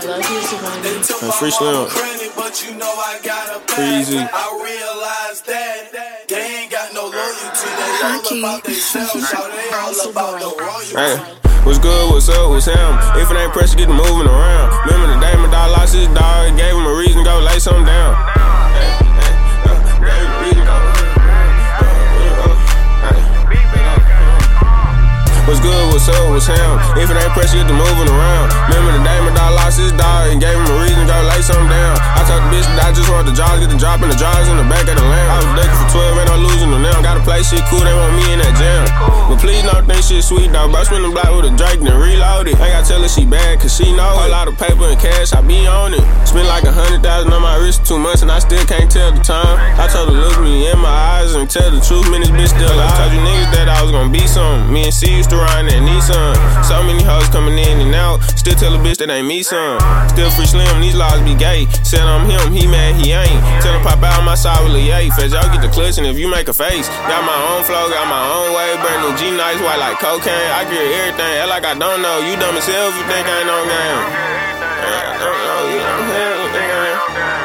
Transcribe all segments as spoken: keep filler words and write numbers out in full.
And Free Slim. Free Easy. I realized that they ain't got no loyalty. They all about themselves, so they all about the royalty. Hey, what's good, what's up, what's him? If it ain't pressure, get the moving around. Remember the day my dog lost his dog, gave him a reason to go lay something down. Hey, hey, uh, gave him a reason to go. What's good, what's up, what's him? If it ain't pressure, get the moving around. Remember the day my dog lost his dog and gave him a reason to go lay something down. I told the bitch that I just want the jaws, get the drop in the jaws in the back of the lamb. I was ducking for twelve, ain't no losing them now. Gotta play shit cool, they want me in that jam. But please don't think shit sweet, though. Bro, spin the block with a Drake, then reload it. Ain't gotta tell her she bad, cause she know a lot of paper and cash, I be on it. Spend like a hundred thousand on my wrist two months and I still can't tell the time. I told her look me in my eyes and tell the truth, man, this bitch still alive. I told you niggas that I was gonna be some. Me and C used to ride that Nissan. So many hoes coming in and out. Still tell a bitch that ain't me, son. Still Free Slim, these laws be gay. Said I'm him, he mad, he ain't. Tell him pop out on my side with Lil' Ye. Feds, y'all get the clutch and if you make a face. Got my own flow, got my own way. Brand new G-Nice, white like cocaine. I get everything, act like I don't know. You dumb as hell if you think I ain't on game. I don't know, you dumb as hell if you think I ain't.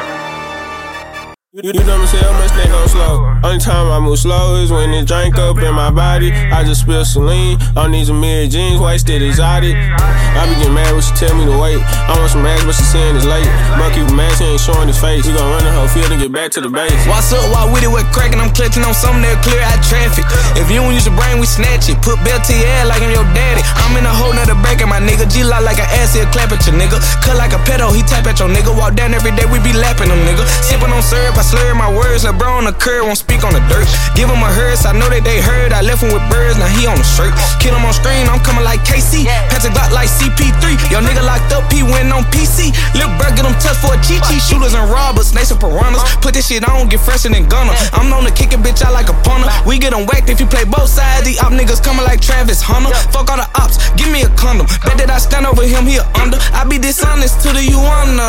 You, you dumb as hell, much they gon' slow. Only time I move slow is when it drink up in my body. I just spill saline on these Amiri jeans, wasted exotic. I be getting mad when she tell me to wait. I want some ass, but she saying it's late. Bro, keep a mask, he ain't showing his face. We gon' run the whole field and get back to the base. What's up, why with it, what crackin'? I'm clutching on something that'll clear out traffic. If you don't use your brain, we snatch it. Put belt to your head like I'm your daddy. I'm in a whole nother break at my nigga. G-Lock like an ass, he'll clap at your nigga. Cut like a pedo, he tap at your nigga. Walk down every day, we be lapping them, nigga. Sippin' on syrup, I slur my words. LeBron on the curb, won't speak on the dirt. Give him a hearse, I know that they heard. I left him with birds, now he on the shirt. Kill him on screen, I'm coming like K C. Patrick Glock like C P three. Yo nigga locked up, he went on P C. Lil' bro get him touched for a chi-chi. Shooters and robbers, snakes and piranhas. Put this shit on, get fresher than Gunner. I'm known to kick a bitch out like a punter. We get them whacked if you play both sides. These op niggas coming like Travis Hunter. Fuck all the ops, give me a condom. Bet that I stand over him, he a under. I be dishonest to the you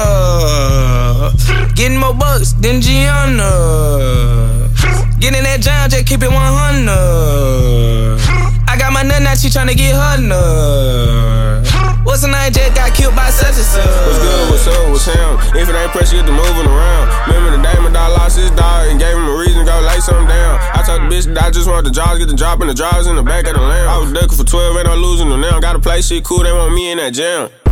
wanna. Getting more bucks than Gianna. Getting that John, just keep it one hundred. I got my nut, now she tryna get her nut. What's the name, Jack got killed by such and such. What's good, what's up, what's him? If it ain't pressure, get the moving around. Remember the day my dog lost his dog and gave him a reason to go lay something down. I told the bitch that I just want the jaws, get the drop in the jaws in the back of the lamb. I was ducking for twelve, ain't no losing them now. Gotta play shit cool, they want me in that jam.